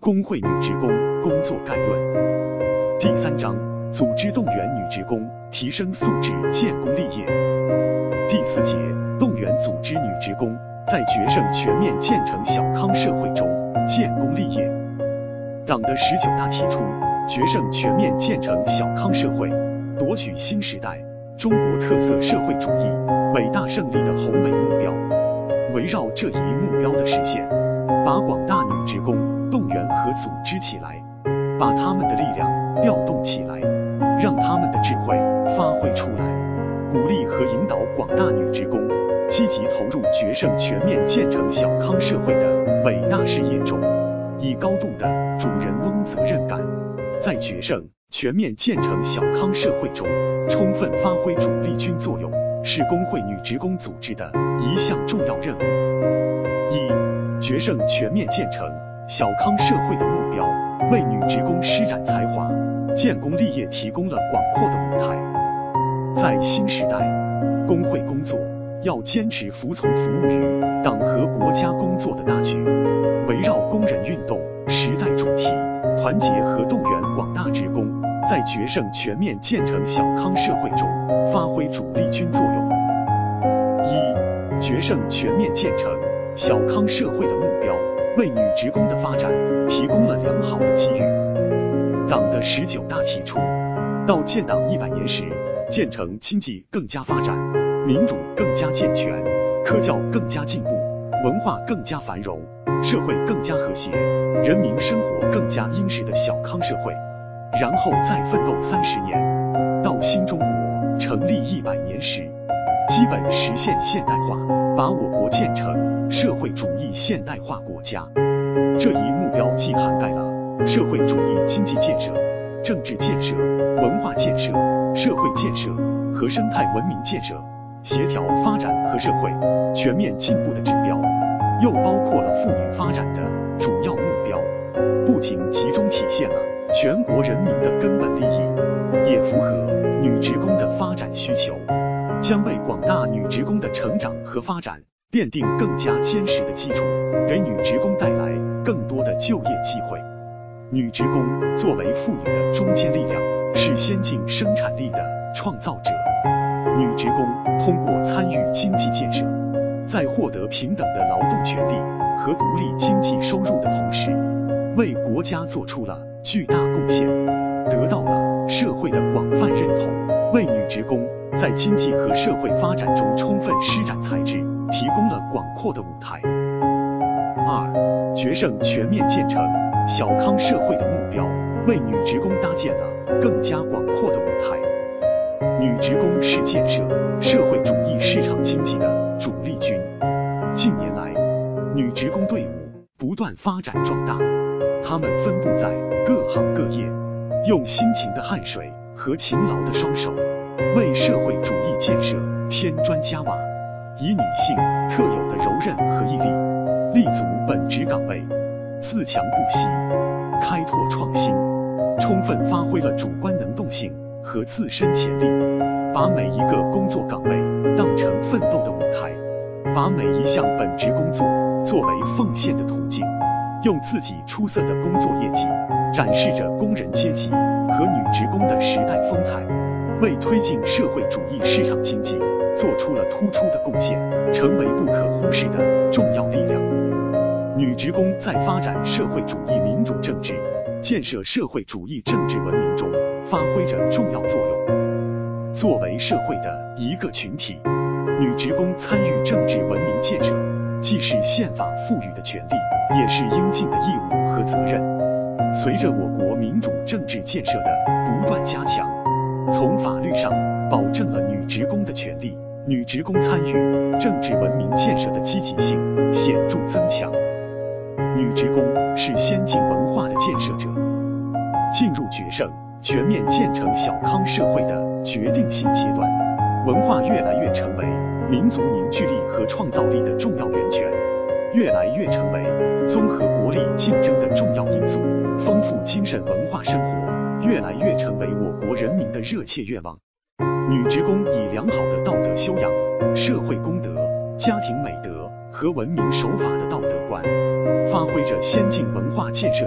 工会女职工工作概论第3章，组织动员女职工提升素质建功立业。第4节，动员组织女职工在决胜全面建成小康社会中建功立业。党的19大提出决胜全面建成小康社会，夺取新时代中国特色社会主义伟大胜利的宏伟目标。围绕这一目标的实现，把广大女职工动员和组织起来，把她们的力量调动起来，让她们的智慧发挥出来，鼓励和引导广大女职工积极投入决胜全面建成小康社会的伟大事业中，以高度的主人翁责任感，在决胜全面建成小康社会中充分发挥主力军作用，是工会女职工组织的一项重要任务。决胜全面建成小康社会的目标，为女职工施展才华、建功立业提供了广阔的舞台。在新时代，工会工作要坚持服从服务于党和国家工作的大局，围绕工人运动时代主题，团结和动员广大职工，在决胜全面建成小康社会中发挥主力军作用。决胜全面建成小康社会的目标，为女职工的发展提供了良好的机遇。党的19大提出，到建党100年时，建成经济更加发展，民主更加健全，科教更加进步，文化更加繁荣，社会更加和谐，人民生活更加殷实的小康社会。然后再奋斗30年，到新中国成立100年时，基本实现现代化，把我国建成社会主义现代化国家。这一目标既涵盖了社会主义经济建设、政治建设、文化建设、社会建设和生态文明建设，协调发展和社会全面进步的指标，又包括了妇女发展的主要目标，不仅集中体现了全国人民的根本利益，也符合女职工的发展需求，将为广大女职工的成长和发展奠定更加坚实的基础，给女职工带来更多的就业机会。女职工作为妇女的中坚力量，是先进生产力的创造者。女职工通过参与经济建设，在获得平等的劳动权利和独立经济收入的同时，为国家做出了巨大贡献，得到了社会的广泛认同，为女职工在经济和社会发展中充分施展才智提供了广阔的舞台。决胜全面建成小康社会的目标，为女职工搭建了更加广阔的舞台。女职工是建设社会主义市场经济的主力军。近年来，女职工队伍不断发展壮大，她们分布在各行各业，用辛勤的汗水和勤劳的双手，为社会主义建设添砖加瓦，以女性特有的柔韧和毅力，立足本职岗位，自强不息，开拓创新，充分发挥了主观能动性和自身潜力，把每一个工作岗位当成奋斗的舞台，把每一项本职工作作为奉献的途径，用自己出色的工作业绩展示着工人阶级和女职工的时代风采，为推进社会主义市场经济做出了突出的贡献，成为不可忽视的重要力量。女职工在发展社会主义民主政治、建设社会主义政治文明中发挥着重要作用。作为社会的一个群体，女职工参与政治文明建设，既是宪法赋予的权利，也是应尽的义务和责任。随着我国民主政治建设的不断加强，从法律上保证了女职工的权利，女职工参与政治文明建设的积极性显著增强。女职工是先进文化的建设者，进入决胜全面建成小康社会的决定性阶段，文化越来越成为民族凝聚力和创造力的重要源泉，越来越成为综合国力竞争的重要因素，丰富精神文化生活越来越成为我国人民的热切愿望。女职工以良好的道德修养、社会公德、家庭美德和文明守法的道德观，发挥着先进文化建设者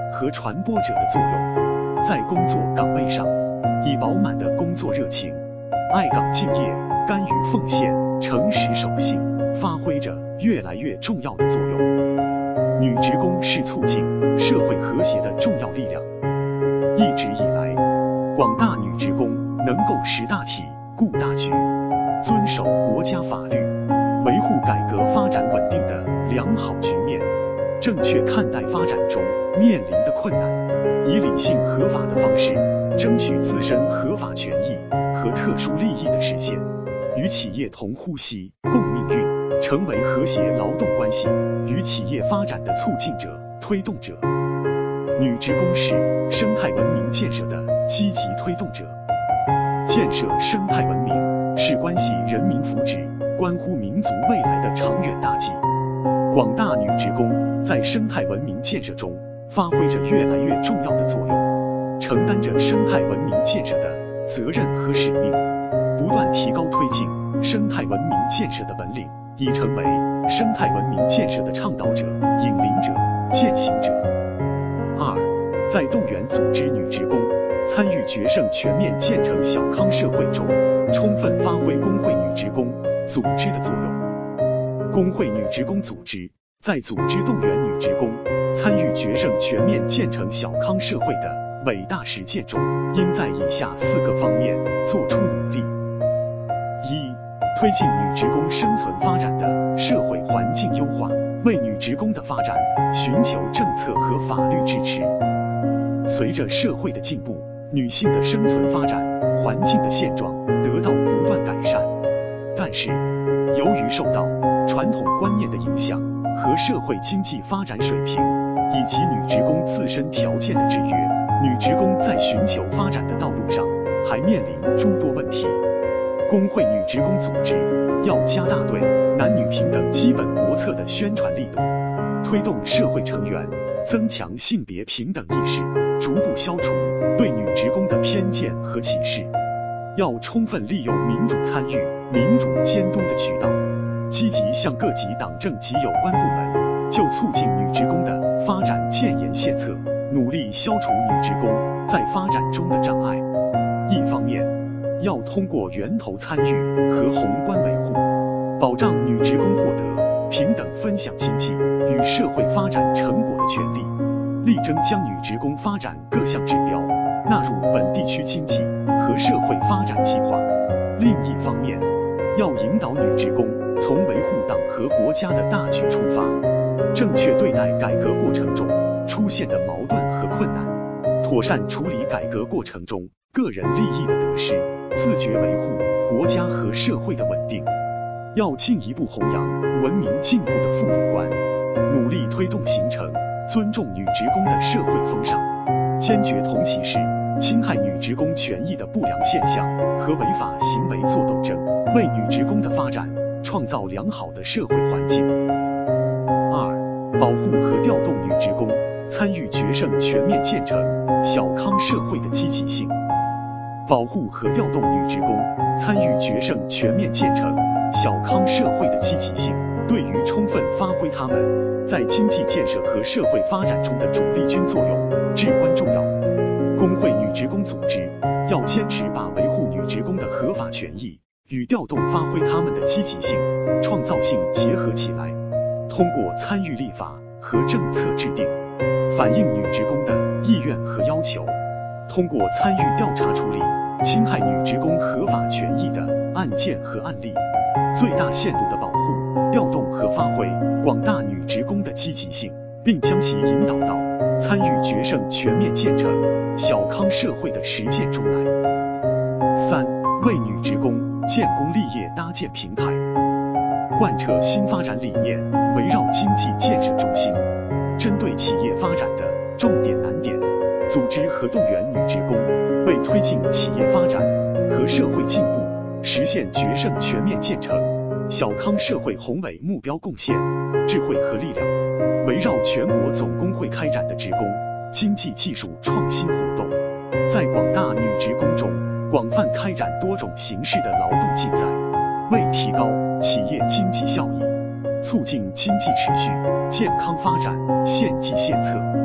和传播者的作用，在工作岗位上以饱满的工作热情、爱岗敬业、甘于奉献、诚实守信，发挥着越来越重要的作用。女职工是促进社会和谐的重要力量。一直以来，广大女职工能够识大体、顾大局，遵守国家法律，维护改革发展稳定的良好局面，正确看待发展中面临的困难，以理性合法的方式争取自身合法权益和特殊利益的实现，与企业同呼吸共命运，成为和谐劳动关系与企业发展的促进者、推动者。女职工是生态文明建设的积极推动者。建设生态文明是关系人民福祉、关乎民族未来的长远大计。广大女职工在生态文明建设中发挥着越来越重要的作用，承担着生态文明建设的责任和使命，不断提高推进生态文明建设的本领，已成为生态文明建设的倡导者、引领者、践行者。二，在动员组织女职工参与决胜全面建成小康社会中，充分发挥工会女职工组织的作用。工会女职工组织在组织动员女职工参与决胜全面建成小康社会的伟大实践中，应在以下4个方面做出努力：一、推进女职工生存发展的社会环境优化，为女职工的发展寻求政策和法律支持。随着社会的进步，女性的生存发展环境的现状得到不断改善，但是由于受到传统观念的影响和社会经济发展水平以及女职工自身条件的制约，女职工在寻求发展的道路上还面临诸多问题。工会女职工组织要加大对男女平等基本国策的宣传力度，推动社会成员增强性别平等意识，逐步消除对女职工的偏见和歧视。要充分利用民主参与、民主监督的渠道，积极向各级党政及有关部门就促进女职工的发展建言献策，努力消除女职工在发展中的障碍。一方面，要通过源头参与和宏观维护，保障女职工获得平等分享经济与社会发展成果的权利，力争将女职工发展各项指标纳入本地区经济和社会发展计划。另一方面，要引导女职工从维护党和国家的大局出发，正确对待改革过程中出现的矛盾和困难，妥善处理改革过程中个人利益的得失，自觉维护国家和社会的稳定。要进一步弘扬文明进步的妇女观，努力推动形成尊重女职工的社会风尚，坚决同歧视、侵害女职工权益的不良现象和违法行为作斗争，为女职工的发展创造良好的社会环境。二、保护和调动女职工参与决胜全面建成小康社会的积极性。保护和调动女职工参与决胜全面建成小康社会的积极性，对于充分发挥她们在经济建设和社会发展中的主力军作用至关重要。工会女职工组织要坚持把维护女职工的合法权益与调动发挥她们的积极性、创造性结合起来，通过参与立法和政策制定，反映女职工的意愿和要求，通过参与调查处理侵害女职工合法权益的案件和案例，最大限度地保护、调动和发挥广大女职工的积极性，并将其引导到参与决胜全面建成小康社会的实践中来。三、为女职工建功立业搭建平台，贯彻新发展理念，围绕经济建设中心，针对企业发展的重点难点，组织和动员女职工为推进企业发展和社会进步，实现决胜全面建成小康社会宏伟目标贡献智慧和力量。围绕全国总工会开展的职工经济技术创新活动，在广大女职工中广泛开展多种形式的劳动竞赛，为提高企业经济效益，促进经济持续健康发展献计献策。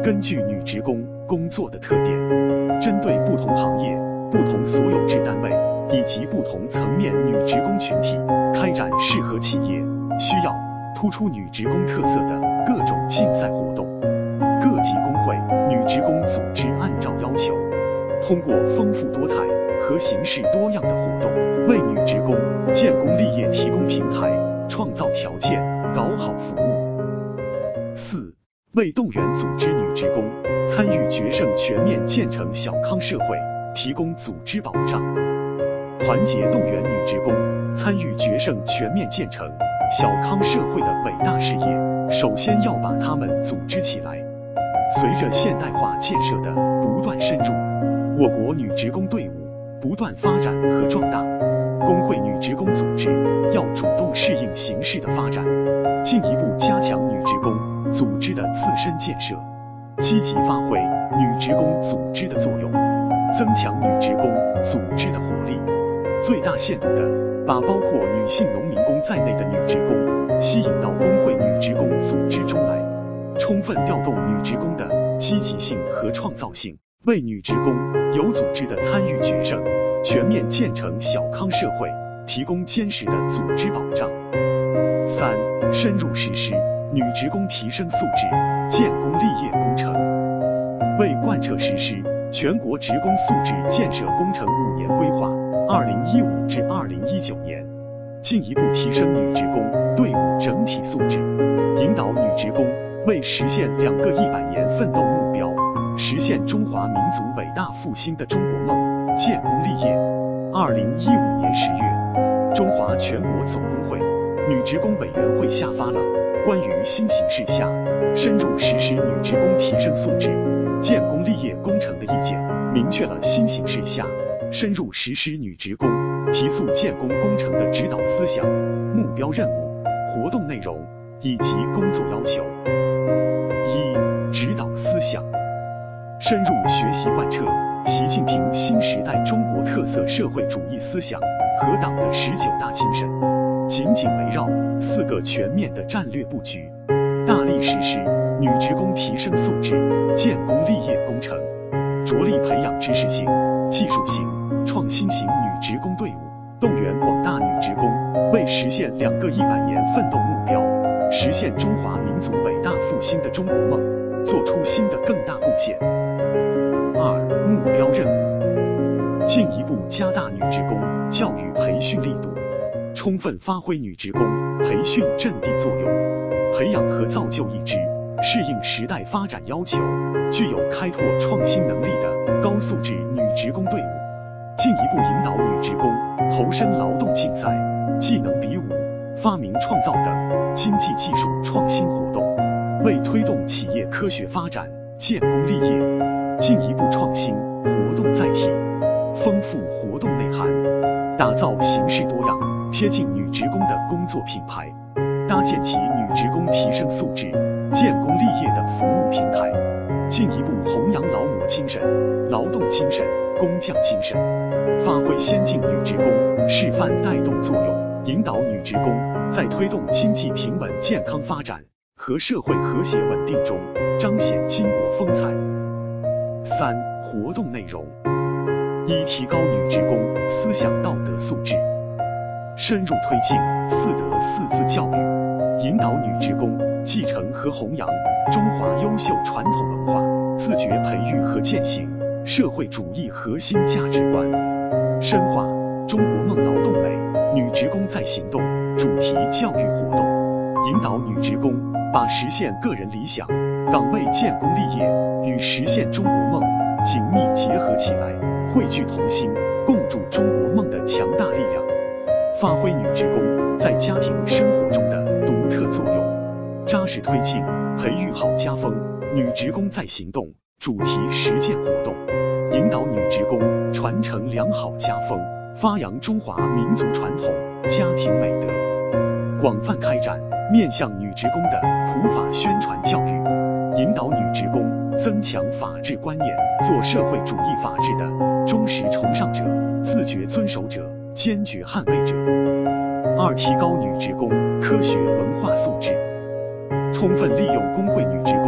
根据女职工工作的特点，针对不同行业、不同所有制单位以及不同层面女职工群体，开展适合企业需要、突出女职工特色的各种竞赛活动。各级工会、女职工组织按照要求，通过丰富多彩和形式多样的活动，为女职工建功立业提供平台、创造条件，搞好服务。4. 为动员组织女职工参与决胜全面建成小康社会提供组织保障。团结动员女职工参与决胜全面建成小康社会的伟大事业，首先要把她们组织起来。随着现代化建设的不断深入，我国女职工队伍不断发展和壮大，工会女职工组织要主动适应形势的发展，进一步加强女职工组织的自身建设，积极发挥女职工组织的作用，增强女职工组织的活力，最大限度地把包括女性农民工在内的女职工吸引到工会女职工组织中来，充分调动女职工的积极性和创造性，为女职工有组织的参与决胜全面建成小康社会提供坚实的组织保障。3. 深入实施女职工提升素质、建功立业工程。为贯彻实施全国职工素质建设工程5年规划（2015至2019年），进一步提升女职工队伍整体素质，引导女职工为实现2个100年奋斗目标，实现中华民族伟大复兴的中国梦建功立业。2015年10月，中华全国总工会女职工委员会下发了关于新形势下深入实施女职工提升素质、建功立业工程的意见，明确了新形势下深入实施女职工提速建功工程的指导思想、目标任务、活动内容以及工作要求。1. 指导思想，深入学习贯彻习近平新时代中国特色社会主义思想和党的19大精神，紧紧围绕4个全面的战略布局，大力实施女职工提升素质、建功立业工程，着力培养知识型、技术型、创新型女职工队伍，动员广大女职工为实现2个100年奋斗目标，实现中华民族伟大复兴的中国梦做出新的更大贡献。2. 目标任务，进一步加大女职工教育培训力度，充分发挥女职工培训阵地作用，培养和造就一支适应时代发展要求、具有开拓创新能力的高素质女职工队伍，进一步引导女职工投身劳动竞赛、技能比武、发明创造等经济技术创新活动，为推动企业科学发展、建功立业，进一步创新活动载体，丰富活动内涵，打造形式多样、贴近女职工的工作品牌，搭建起女职工提升素质、建功立业的服务平台，进一步弘扬劳模精神、劳动精神、工匠精神，发挥先进女职工示范带动作用，引导女职工在推动经济平稳健康发展和社会和谐稳定中彰显巾帼风采。3. 活动内容，一、提高女职工思想道德素质，深入推进4德4字教育，引导女职工继承和弘扬中华优秀传统文化，自觉培育和践行社会主义核心价值观，深化中国梦劳动美、女职工在行动主题教育活动，引导女职工把实现个人理想、岗位建功立业与实现中国梦紧密结合起来，汇聚同心，共筑中国梦的强大力量，发挥女职工在家庭生活中的独特作用，扎实推进培育好家风女职工在行动主题实践活动，引导女职工传承良好家风，发扬中华民族传统家庭美德，广泛开展面向女职工的普法宣传教育，引导女职工增强法治观念，做社会主义法治的忠实崇尚者、自觉遵守者、坚决捍卫者。2、提高女职工科学文化素质，充分利用工会女职工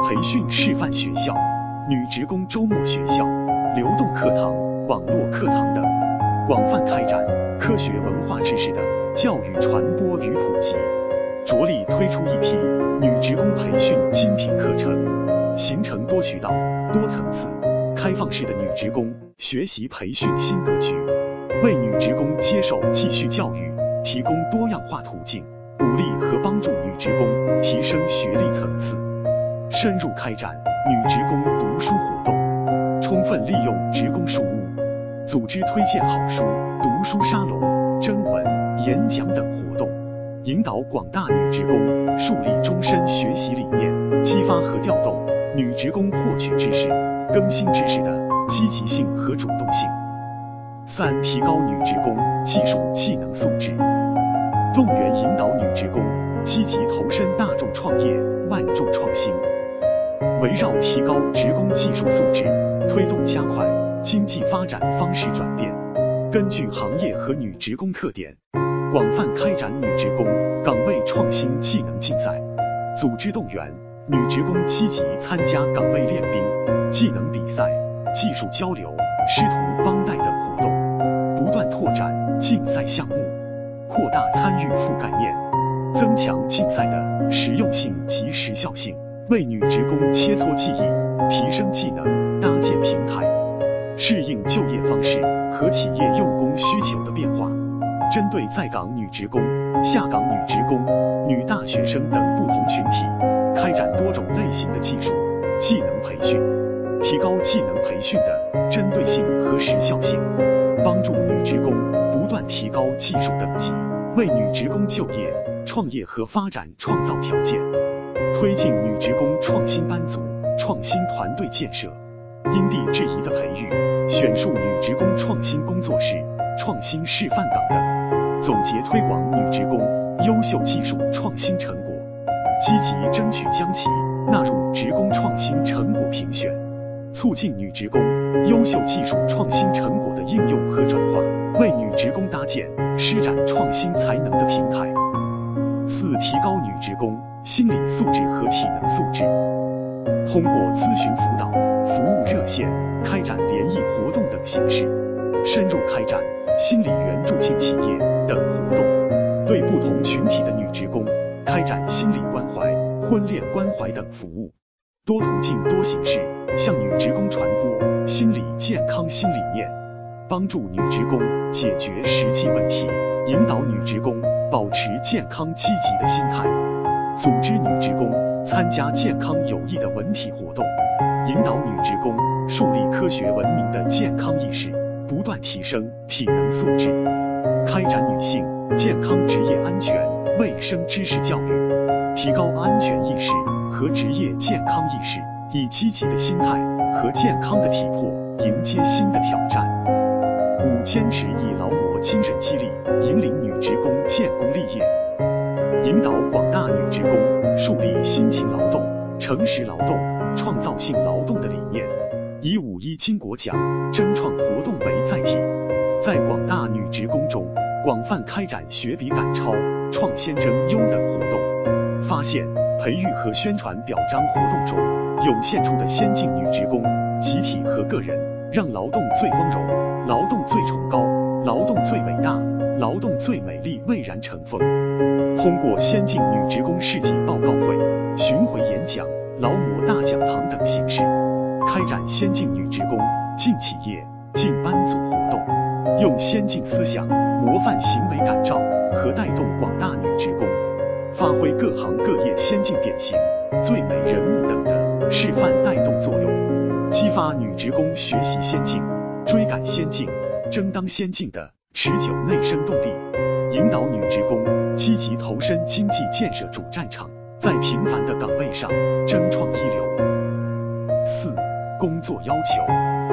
培训示范学校、女职工周末学校、流动课堂、网络课堂等，广泛开展科学文化知识的教育传播与普及，着力推出一批女职工培训精品课程，形成多渠道、多层次、开放式的女职工学习培训新格局，为女职工接受继续教育提供多样化途径，鼓励和帮助女职工提升学历层次。深入开展女职工读书活动，充分利用职工书屋，组织推荐好书、读书沙龙、征文、演讲等活动，引导广大女职工树立终身学习理念，激发和调动女职工获取知识、更新知识的积极性和主动性。3、提高女职工技术技能素质，动员引导女职工积极投身大众创业、万众创新。围绕提高职工技术素质，推动加快经济发展方式转变，根据行业和女职工特点，广泛开展女职工岗位创新技能竞赛，组织动员女职工积极参加岗位练兵、技能比赛、技术交流、师徒帮带等活动，不断拓展竞赛项目，扩大参与覆盖面，增强竞赛的实用性及时效性，为女职工切磋技艺、提升技能搭建平台，适应就业方式和企业用工需求的变化，针对在岗女职工、下岗女职工、女大学生等不同群体，开展多种类型的技术、技能培训，提高技能培训的针对性和时效性，帮助女职工不断提高技术等级，为女职工就业、创业和发展创造条件。推进女职工创新班组、创新团队建设，因地制宜的培育、选树女职工创新工作室、创新示范岗等，总结推广女职工优秀技术创新成果，积极争取将其纳入职工创新成果评选，促进女职工优秀技术创新成果的应用和转化，为女职工搭建施展创新才能的平台。4、提高女职工心理素质和体能素质，通过咨询辅导、服务热线、开展联谊活动等形式，深入开展心理援助进企业等活动，对不同群体的女职工开展心理关怀、婚恋关怀等服务，多途径多形式向女职工传播心理健康新理念，帮助女职工解决实际问题，引导女职工保持健康积极的心态，组织女职工参加健康有益的文体活动，引导女职工树立科学文明的健康意识，不断提升体能素质，开展女性健康职业安全卫生知识教育，提高安全意识和职业健康意识，以积极的心态和健康的体魄迎接新的挑战。5、坚持以劳模精神激励引领女职工建功立业，引导广大女职工树立辛勤劳动、诚实劳动、创造性劳动的理念，以5·1金国奖争创活动为载体，在广大女职工中广泛开展学比赶超、创先争优等活动，发现、培育和宣传表彰活动中涌现出的先进女职工、集体和个人，让劳动最光荣、劳动最崇高、劳动最伟大、劳动最美丽蔚然成风。通过先进女职工事迹报告会、巡回演讲、劳模大讲堂等形式，开展先进女职工进企业、进班组活动，用先进思想、模范行为感召和带动广大女职工，发挥各行各业先进典型、最美人物等的示范带动作用，激发女职工学习先进、追赶先进、争当先进的持久内生动力，引导女职工积极投身经济建设主战场，在平凡的岗位上争创一流。4、工作要求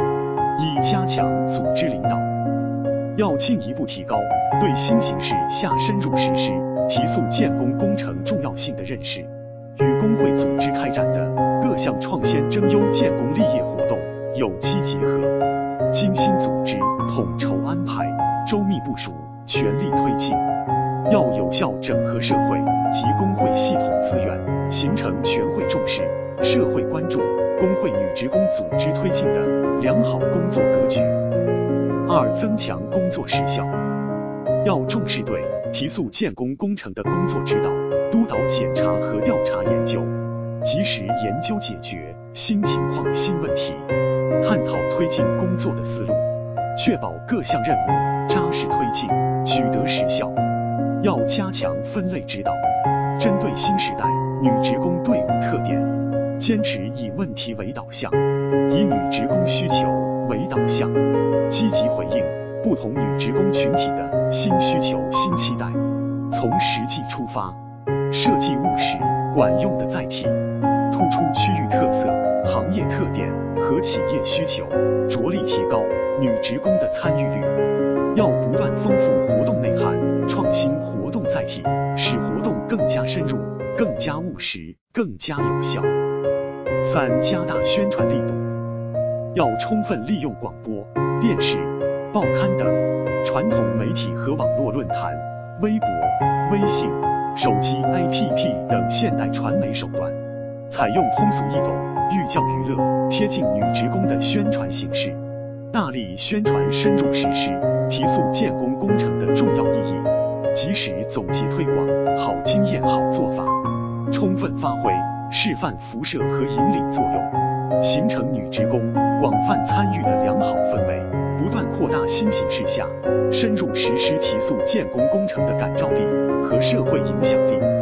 ：1、加强组织领导，要进一步提高对新形势下深入实施、提速建工工程重要性的认识，与工会组织开展的各项创先争优建功立业活动有机结合，精心组织、统筹安排、周密部署、全力推进。要有效整合社会及工会系统资源，形成全会重视、 社会关注、工会女职工组织推进的良好工作格局。2、增强工作时效，要重视对提速建工工程的工作指导、督导检查和调查研究，及时研究解决新情况、新问题，探讨推进工作的思路，确保各项任务扎实推进，取得实效。要加强分类指导，针对新时代女职工队伍特点，坚持以问题为导向，以女职工需求为导向，积极回应不同女职工群体的新需求、新期待，从实际出发，设计务实管用的载体，突出区域特色、行业特点和企业需求，着力提高女职工的参与率。要不断丰富活动内涵，创新活动载体，使活动更加深入、更加务实、更加有效。3、加大宣传力度，要充分利用广播、电视、报刊等传统媒体和网络论坛、微博、微信、手机 APP 等现代传媒手段，采用通俗易懂、寓教于乐、贴近女职工的宣传形式，大力宣传深入实施提速建工工程的重要意义，及时总结推广好经验、好做法，充分发挥示范辐射和引领作用，形成女职工广泛参与的良好氛围，不断扩大新形势下深入实施提速建工工程的感召力和社会影响力。